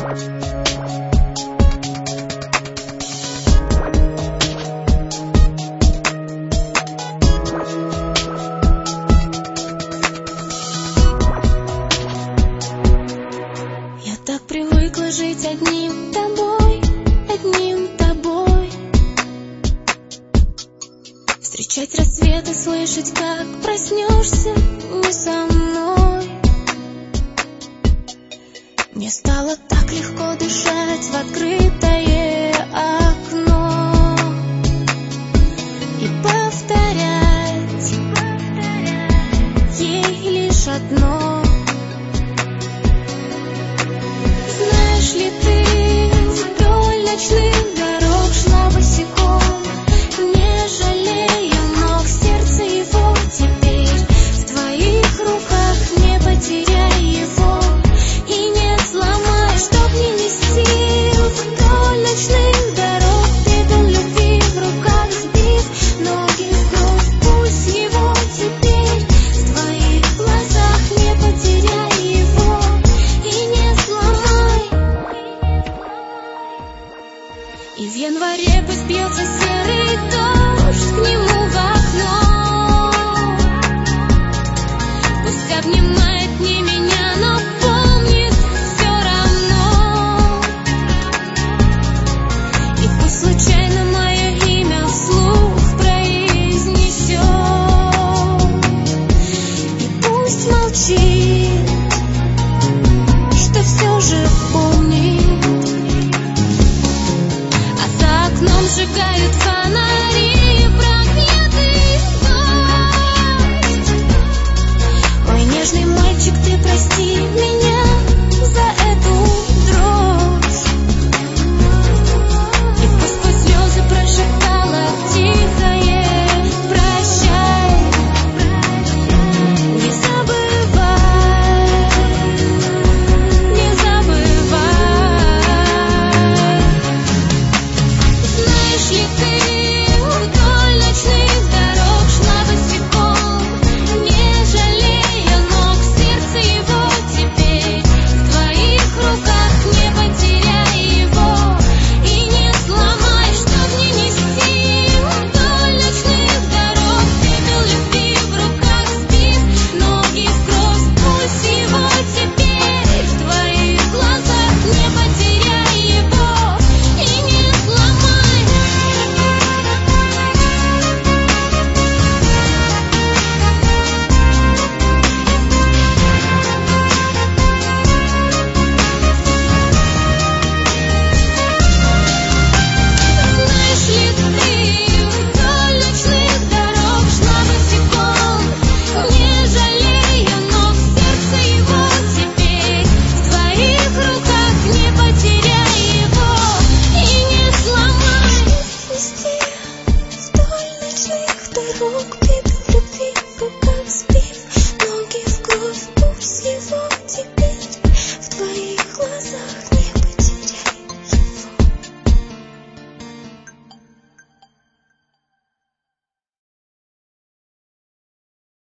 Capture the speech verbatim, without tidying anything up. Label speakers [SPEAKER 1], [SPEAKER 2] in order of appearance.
[SPEAKER 1] Я так привыкла жить одним тобой, одним тобой. Встречать рассветы, слышать, как проснешься не со мной. Мне стало так легко дышать в открытое окно и повторять ей лишь одно. Знаешь ли ты, вдоль ночных дорог шла босиком, не жалея ног, сердце его теперь в твоих руках, не потеряй его и не сломай, чтоб не нести вдоль ночных дорог, пепел любви в руках сбив, ноги в кровь, пусть его теперь в твоих глазах, не потеряй его и не сломай. И в январе пусть бьется серый дом.